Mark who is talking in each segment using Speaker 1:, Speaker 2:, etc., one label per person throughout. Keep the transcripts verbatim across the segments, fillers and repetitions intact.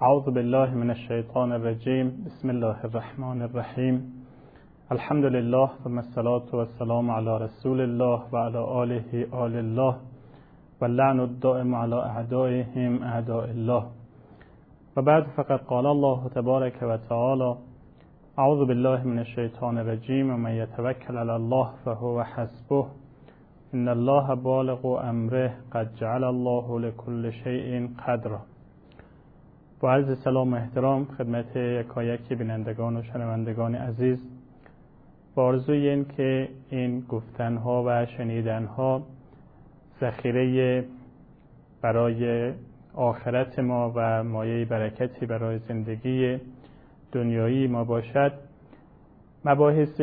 Speaker 1: اعوذ بالله من الشیطان الرجیم. بسم الله الرحمن الرحیم. الحمد لله ثم الصلاة والسلام علی رسول الله و علی آله آل الله و لعن الدائم علی اعدائهم اعداء الله. و بعد فقد قال الله تبارک و تعالی اعوذ بالله من الشیطان الرجیم و من یتوکل علی الله فهو حسبه ان الله بالغ امره قد جعل الله لكل شیء قدرا. با عرض سلام و احترام خدمت یکایک بینندگان و شنوندگان عزیز، با آرزوی این که این گفتنها و شنیدنها ذخیره برای آخرت ما و مایه برکتی برای زندگی دنیایی ما باشد، مباحث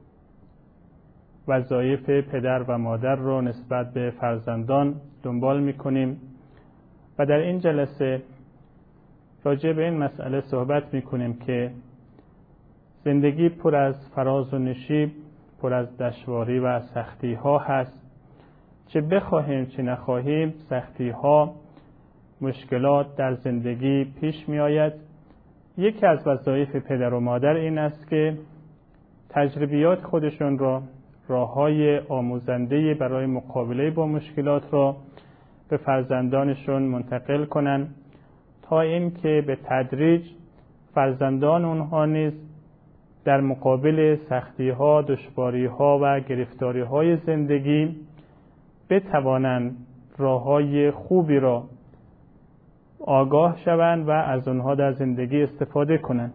Speaker 1: وظایف پدر و مادر را نسبت به فرزندان دنبال می‌کنیم و در این جلسه راجع به این مسئله صحبت می‌کنیم که زندگی پر از فراز و نشیب، پر از دشواری و سختی‌ها هست. چه بخواهیم چه نخواهیم سختی‌ها، مشکلات در زندگی پیش می‌آید. یکی از وظایف پدر و مادر این است که تجربیات خودشون را، راه‌های آموزنده برای مقابله با مشکلات را به فرزندانشون منتقل کنند تا اینکه به تدریج فرزندان اونها نیز در مقابل سختی‌ها، دشواری‌ها و گرفتاری‌های زندگی بتوانند راه‌های خوبی را آگاه شوند و از اونها در زندگی استفاده کنند.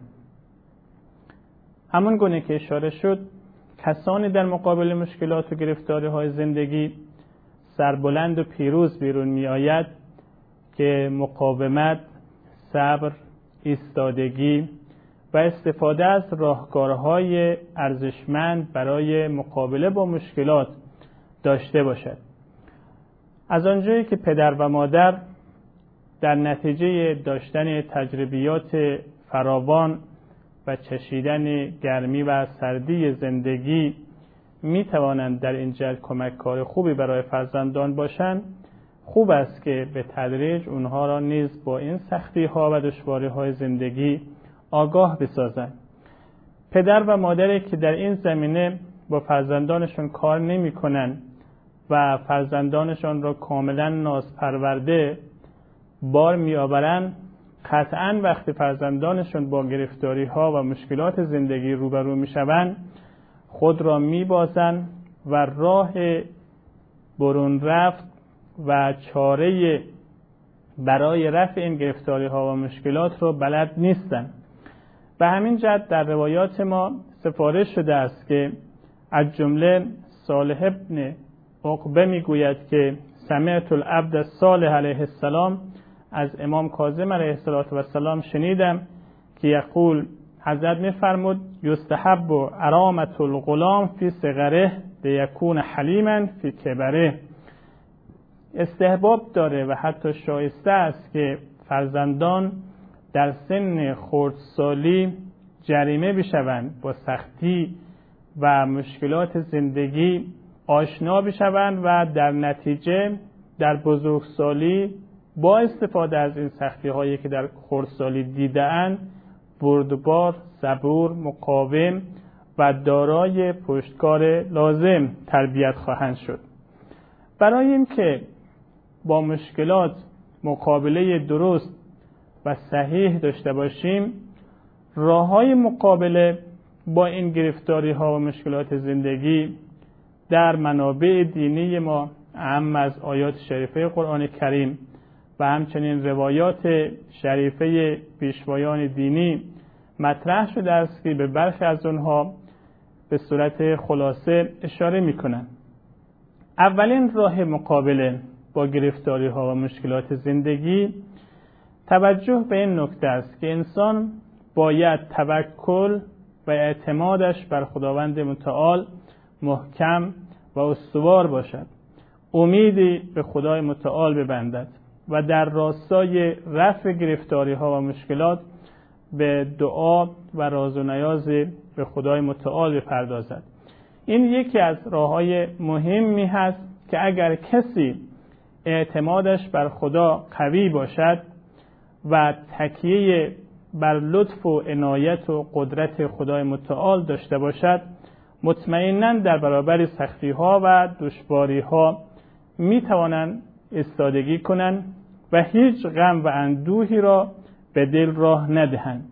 Speaker 1: همون گونه که اشاره شد، کسانی در مقابل مشکلات و گرفتاری‌های زندگی سربلند و پیروز بیرون می‌آید که مقاومت، صبر، ایستادگی و استفاده از راهکارهای ارزشمند برای مقابله با مشکلات داشته باشد. از آنجایی که پدر و مادر در نتیجه داشتن تجربیات فراوان و چشیدن گرمی و سردی زندگی می توانند در این جهت کمک کار خوبی برای فرزندان باشند، خوب است که به تدریج اونها را نیز با این سختی ها و دشواری های زندگی آگاه بسازند. پدر و مادری که در این زمینه با فرزندانشون کار نمی کنند و فرزندانشون را کاملا نازپرورده بار می آورند، قطعاً وقتی فرزندانشون با گرفتاری ها و مشکلات زندگی روبرو می شوند خود را می بازند و راه برون رفت و چاره برای رفع این گرفتاری ها و مشکلات رو بلد نیستند. به همین جهت در روایات ما سفارش شده است که از جمله صالح ابن عقبه میگوید که سمعت العبد صالح علیه السلام، از امام کاظم علیه السلام شنیدم که یقول، حضرت میفرمود یستحب ارامة الغلام فی صغره لیکون حلیما فی کبره. استحباب داره و حتی شایسته است که فرزندان در سن خردسالی جریمه بشوند، با سختی و مشکلات زندگی آشنا بشوند و در نتیجه در بزرگسالی با استفاده از این سختی هایی که در خردسالی دیده‌اند بردبار، صبور، مقاوم و دارای پشتکار لازم تربیت خواهند شد. برای اینکه با مشکلات مقابله درست و صحیح داشته باشیم، راه‌های مقابله با این گرفتاری ها و مشکلات زندگی در منابع دینی ما، اهم از آیات شریفه قرآن کریم و همچنین روایات شریفه پیشوایان دینی مطرح شده است که به برخی از اونها به صورت خلاصه اشاره می‌کنند. اولین راه مقابله با گرفتاری ها و مشکلات زندگی توجه به این نکته است که انسان باید توکل و اعتمادش بر خداوند متعال محکم و استوار باشد، امیدی به خدای متعال ببندد و در راستای رفع گرفتاری ها و مشکلات به دعا و راز و نیاز به خدای متعال بپردازد. این یکی از راه‌های مهمی هست که اگر کسی اعتمادش بر خدا قوی باشد و تکیه بر لطف و عنایت و قدرت خدای متعال داشته باشد، مطمئناً در برابر سختی‌ها و دشواری‌ها می‌توانند ایستادگی کنند و هیچ غم و اندوهی را به دل راه ندهند.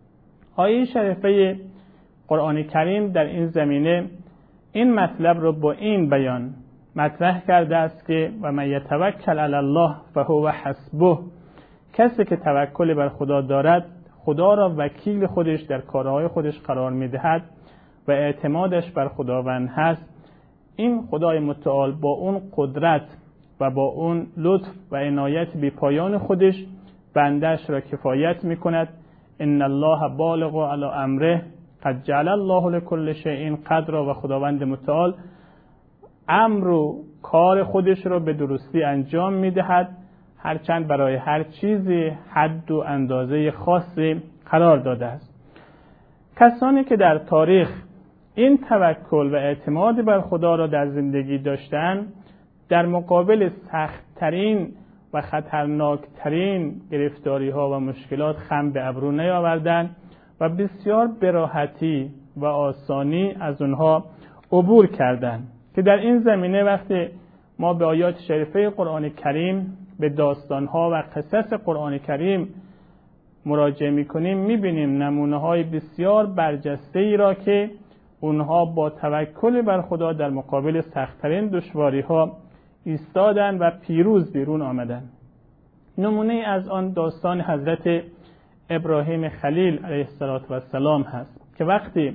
Speaker 1: آیه شریفه قرآن کریم در این زمینه این مطلب را با این بیان مطرح کرده است که و من یتوکل علی الله فهو حسبه، کسی که توکل بر خدا دارد خدا را وکیل خودش در کارهای خودش قرار می‌دهد و اعتمادش بر خداوند هست. این خدای متعال با اون قدرت و با اون لطف و عنایت بی پایان خودش بندش را کفایت می‌کند. ان الله بالغ علی امره قد جعل الله لكل شیء قدرا، و خداوند متعال امر و کار خودش را به درستی انجام می‌دهد، هرچند برای هر چیزی حد و اندازه خاصی قرار داده است. کسانی که در تاریخ این توکل و اعتماد بر خدا را در زندگی داشتند، در مقابل سخت‌ترین و خطرناکترین گرفتاری‌ها و مشکلات خم به ابرو نیاوردند و بسیار به راحتی و آسانی از اونها عبور کردند. که در این زمینه وقتی ما به آیات شریفه قرآن کریم، به داستان‌ها و قصص قرآن کریم مراجعه می‌کنیم، می‌بینیم نمونه‌های بسیار برجسته‌ای را که اونها با توکل بر خدا در مقابل سخت‌ترین دشواری‌ها ایستادن و پیروز بیرون آمدن. نمونه از آن داستان حضرت ابراهیم خلیل علیه السلام هست که وقتی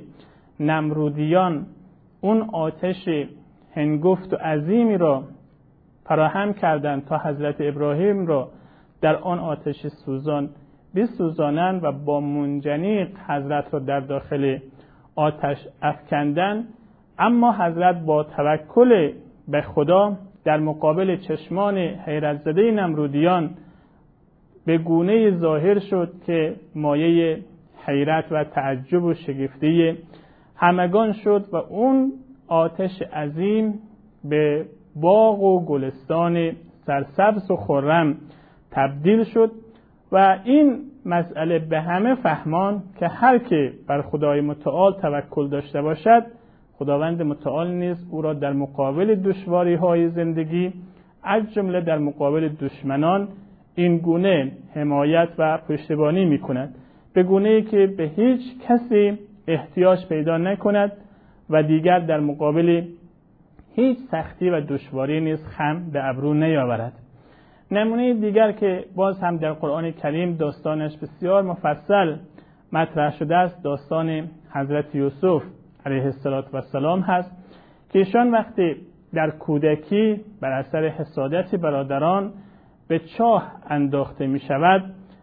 Speaker 1: نمرودیان اون آتش هنگفت و عظیمی را فراهم کردند تا حضرت ابراهیم را در آن آتش سوزان بسوزانند و با منجنیق حضرت را در داخل آتش افکندند، اما حضرت با توکل به خدا در مقابل چشمان حیرت زده نمرودیان به گونه ظاهر شد که مایه حیرت و تعجب و شگفتی همگان شد و اون آتش عظیم به باغ و گلستان سرسبز و خرم تبدیل شد. و این مسئله به همه فهمان که هر که بر خدای متعال توکل داشته باشد، خداوند متعال نیز او را در مقابل دشواری‌های زندگی از جمله در مقابل دشمنان این گونه حمایت و پشتیبانی می‌کند، به گونه‌ای که به هیچ کسی احتیاج پیدا نکند و دیگر در مقابل هیچ سختی و دشواری نیز خم به ابرو نیاورد. نمونه دیگر که باز هم در قرآن کریم داستانش بسیار مفصل مطرح شده است، داستان حضرت یوسف علیه السلام هست که ایشان وقتی در کودکی بر اثر حسادت برادران به چاه انداخته می شود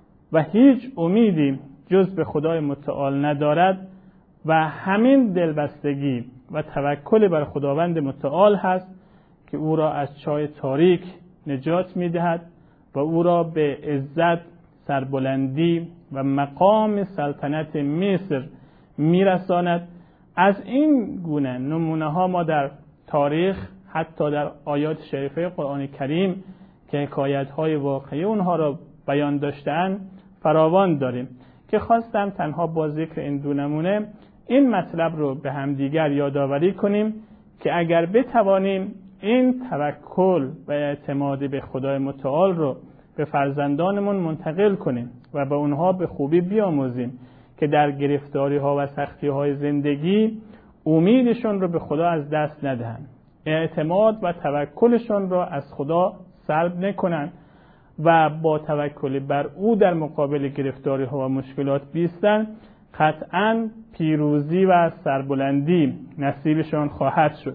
Speaker 1: و هیچ امیدی جز به خدای متعال ندارد و همین دلبستگی و توکل بر خداوند متعال هست که او را از چاه تاریک نجات می دهد و او را به عزت، سربلندی و مقام سلطنت مصر می رساند. از این گونه نمونه ها ما در تاریخ، حتی در آیات شریفه قرآن کریم که حکایت های واقعی اونها را بیان داشتند فراوان داریم که خواستم تنها با ذکر این دو نمونه این مطلب رو به همدیگر یادآوری کنیم که اگر بتوانیم این توکل و اعتماد به خدای متعال رو به فرزندانمون منتقل کنیم و به اونها به خوبی بیاموزیم که در گرفتاری ها و سختی های زندگی امیدشون رو به خدا از دست ندهند، اعتماد و توکلشون رو از خدا سلب نکنند و با توکل بر او در مقابل گرفتاری ها و مشکلات بیستن، قطعاً پیروزی و سربلندی نصیبشون خواهد شد.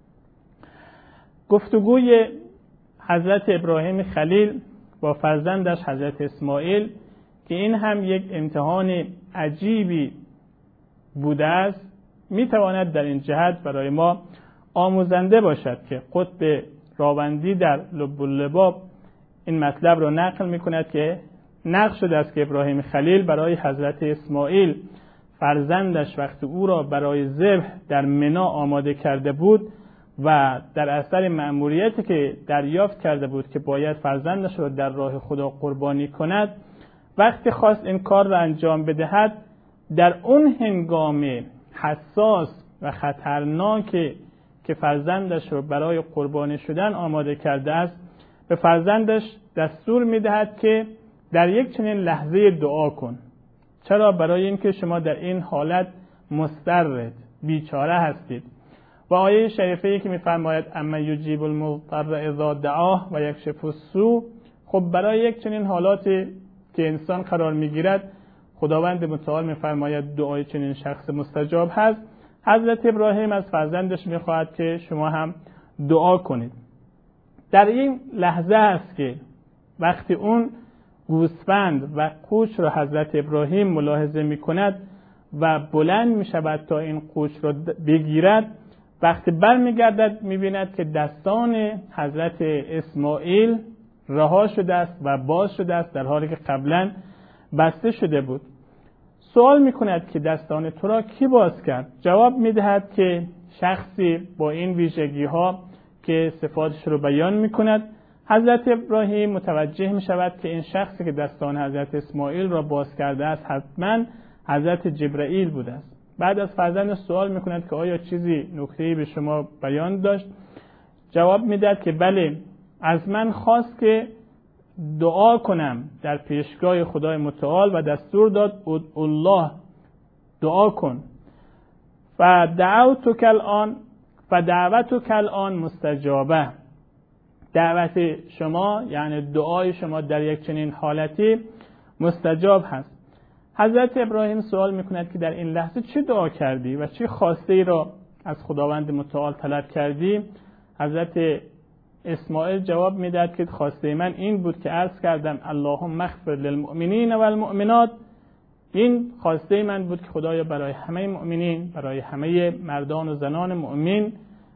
Speaker 1: گفتگوی حضرت ابراهیم خلیل با فرزندش حضرت اسماعیل که این هم یک امتحان عجیبی بوده است، میتواند در این جهت برای ما آموزنده باشد که قطب راوندی در لب اللباب این مطلب را نقل میکند که نقل شده است که ابراهیم خلیل برای حضرت اسماعیل فرزندش وقتی او را برای ذبح در منا آماده کرده بود و در اثر مأموریتی که دریافت کرده بود که باید فرزندش را در راه خدا قربانی کند، وقتی خواست این کار را انجام بدهد، در اون هنگام حساس و خطرناک که فرزندش رو برای قربانی شدن آماده کرده است، به فرزندش دستور میدهد که در یک چنین لحظه دعا کن. چرا؟ برای اینکه شما در این حالت مضطرید، بیچاره هستید. و آیه شریفه‌ای که می‌فرماید اما یجیب المضطر اذا دعاه و یکشف السوء، خب برای یک چنین حالاتی که انسان قرار میگیرد، خداوند متعال می‌فرماید دعای چنین شخص مستجاب هست. حضرت ابراهیم از فرزندش می‌خواهد که شما هم دعا کنید. در این لحظه است که وقتی اون گوسفند و قوچ را حضرت ابراهیم ملاحظه می‌کند و بلند می‌شود تا این قوچ را بگیرد، وقتی برمیگردد می‌بیند که دستان حضرت اسماعیل رها شده است و باز شده است، در حالی که قبلا بسته شده بود. سوال می‌کند که دستان تو را کی باز کرد؟ جواب می‌دهد که شخصی با این ویژگی‌ها که صفاتش رو بیان می‌کند. حضرت ابراهیم متوجه می‌شود که این شخصی که دستان حضرت اسماعیل را باز کرده است حتما حضرت جبرائیل بوده است. بعد از فرزند سوال می‌کند که آیا چیزی نکته‌ای به شما بیان داشت؟ جواب می‌دهد که بله، از من خواست که دعا کنم در پیشگاه خدای متعال و دستور داد الله دعا کن. و دعوتک الان و دعوتک الان مستجابه. دعوت شما یعنی دعای شما در یک چنین حالتی مستجاب هست. حضرت ابراهیم سوال میکند که در این لحظه چه دعا کردی و چه خواسته ای را از خداوند متعال طلب کردی؟ حضرت اسماعیل جواب میداد که خواسته من این بود که عرض کردم اللهم اغفر للمؤمنین و المؤمنات. این خواسته من بود که خدایا برای همه مؤمنین، برای همه مردان و زنان مؤمن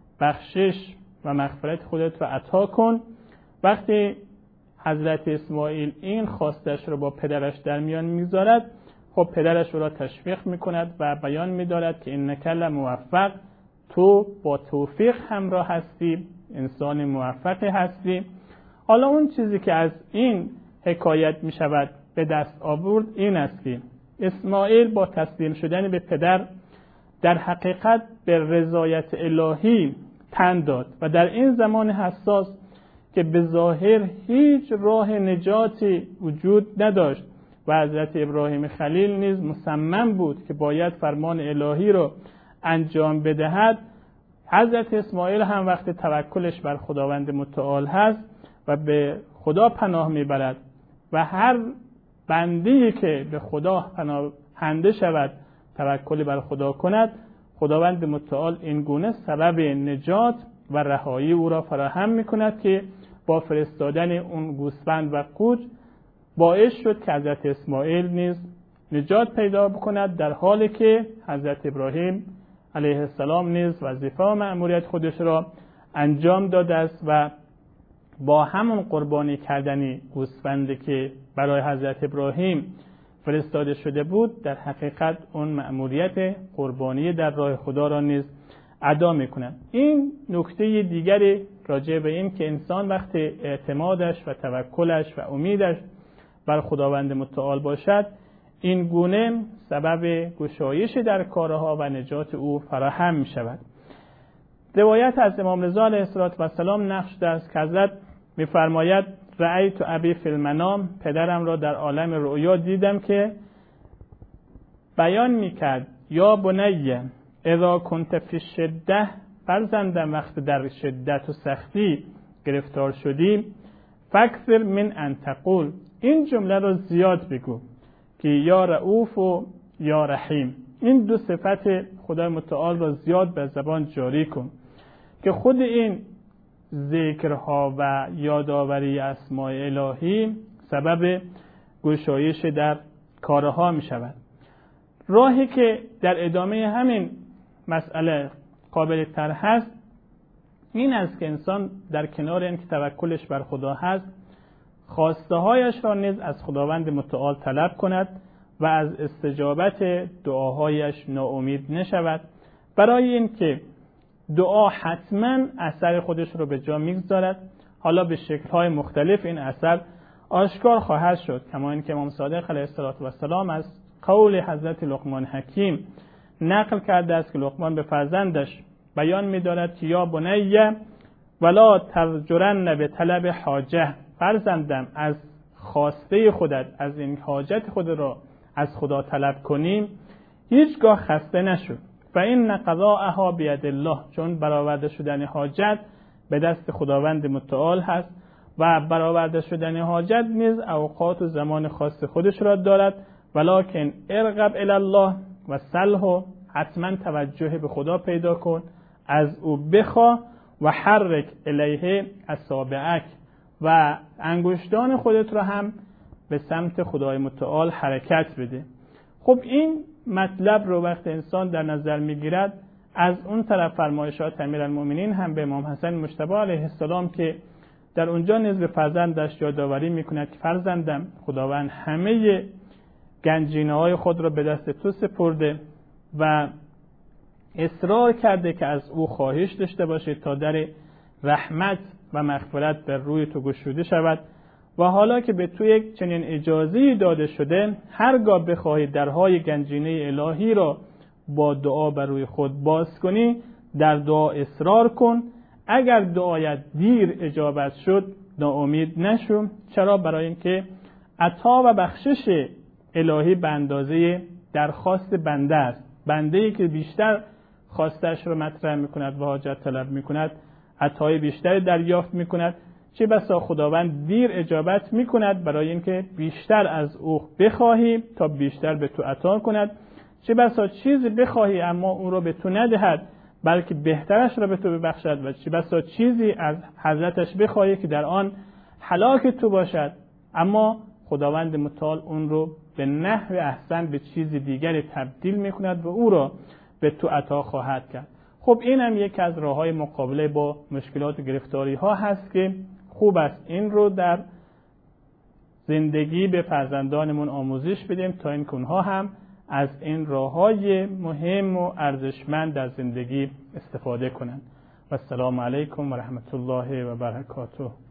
Speaker 1: بخشش و مغفرت خودت رو عطا کن. وقتی حضرت اسماعیل این خواستش رو با پدرش در میان میگذارد، خب پدرش رو را تشویق میکند و بیان میدارد که انک لموفق، تو با توفیق همراه هستی، انسان موفقی هستی. حالا اون چیزی که از این حکایت می شود به دست آورد این است که اسماعیل با تسلیم شدن به پدر در حقیقت به رضایت الهی تن داد و در این زمان حساس که به ظاهر هیچ راه نجاتی وجود نداشت و حضرت ابراهیم خلیل نیز مصمم بود که باید فرمان الهی را انجام بدهد، حضرت اسماعیل هم وقت توکلش بر خداوند متعال هست و به خدا پناه میبرد و هر بنده‌ای که به خدا پناهنده شود، توکل بر خدا کند، خداوند متعال این گونه سبب نجات و رهایی او را فراهم میکند که با فرستادن اون گوسفند و قوچ باعث شد که حضرت اسماعیل نیز نجات پیدا بکند، در حالی که حضرت ابراهیم علیه السلام نیز وظیفه و مأموریت خودش را انجام داده است و با همون قربانی کردنی گوسفندی که برای حضرت ابراهیم فرستاده شده بود، در حقیقت اون مأموریت قربانی در راه خدا را نیز ادا می‌کند. این نکته دیگری راجع به این که انسان وقتی اعتمادش و توکلش و امیدش بر خداوند متعال باشد، این گونه سبب گشایش در کارها و نجات او فراهم می شود. روایت از امام رضا علیه السلام نقش داشت که حضرت می فرماید رأیت ابی فی المنام، پدرم را در عالم رؤیا دیدم که بیان می کرد یا بنیه اذا کنت فی شده، فرزندم وقت در شدت و سختی گرفتار شدی، فکثر من ان تقول، این جمله را زیاد بگو که یا رؤوف و یا رحیم. این دو صفت خدای متعال را زیاد به زبان جاری کن که خود این ذکرها و یادآوری اسماء الهی سبب گشایش در کارها می شود. راهی که در ادامه همین مسئله قابل تر هست این است که انسان در کنار این که توکلش بر خدا هست، خواسته هایش را نیز از خداوند متعال طلب کند و از استجابت دعاهایش ناامید نشود، برای این که دعا حتما اثر خودش رو به جا میگذارد. حالا به شکل‌های مختلف این اثر آشکار خواهد شد. کما اینکه امام صادق علیه السلام از قول حضرت لقمان حکیم نقل کرده است که لقمان به فرزندش بیان می‌دارد که یا بنی ولا ترجرن به طلب حاجه، فرزندم از خواسته خودت، از این حاجت خود را از خدا طلب کنیم هیچگاه خسته نشو. فإن قضاءها بید الله، چون برآورده شدن حاجت به دست خداوند متعال هست و برآورده شدن حاجت نیز اوقات و زمان خاص خودش را دارد. ولکن ارغب الی الله و سلح، حتما توجه به خدا پیدا کن، از او بخواه و حرک الیه اصابعک، و انگشتان خودت را هم به سمت خدای متعال حرکت بده. خب این مطلب رو وقت انسان در نظر میگیرد، از اون طرف فرمایشات امیرالمؤمنین هم به امام حسن مجتبی علیه السلام که در اونجا نیز به فرزندش یادآوری میکند که فرزندم خداوند همه گنجینه های خود را به دست تو سپرده و اصرار کرده که از او خواهش داشته باشه تا در رحمت و مغفرت بر روی تو گشوده شود، و حالا که به تو یک چنین اجازه‌ای داده شده، هرگاه بخواهی درهای گنجینه الهی را با دعا بر روی خود باز کنی، در دعا اصرار کن. اگر دعایت دیر اجابت شد ناامید نشو. چرا؟ برای اینکه عطا و بخشش الهی به اندازه درخواست بنده است. بنده‌ای که بیشتر خواستش را مطرح میکند و حاجت طلب میکند، عطای بیشتر دریافت میکند. چه بسا خداوند دیر اجابت میکند برای اینکه بیشتر از او بخواهی تا بیشتر به تو عطا کند. چه بسا چیزی بخواهی اما اون رو به تو ندهد بلکه بهترش را به تو ببخشد، و چه بسا چیزی از حضرتش بخواهی که در آن هلاک تو باشد اما خداوند متعال اون رو به نحو احسن به چیز دیگری تبدیل میکند و او را به تو عطا خواهد کرد. خب این هم یک از راه‌های مقابله با مشکلات و گرفتاری ها هست که خوب است این رو در زندگی به فرزندانمون آموزش بدیم تا این اونها هم از این راه‌های مهم و ارزشمند در زندگی استفاده کنند. و السلام علیکم و رحمت الله و برکاته.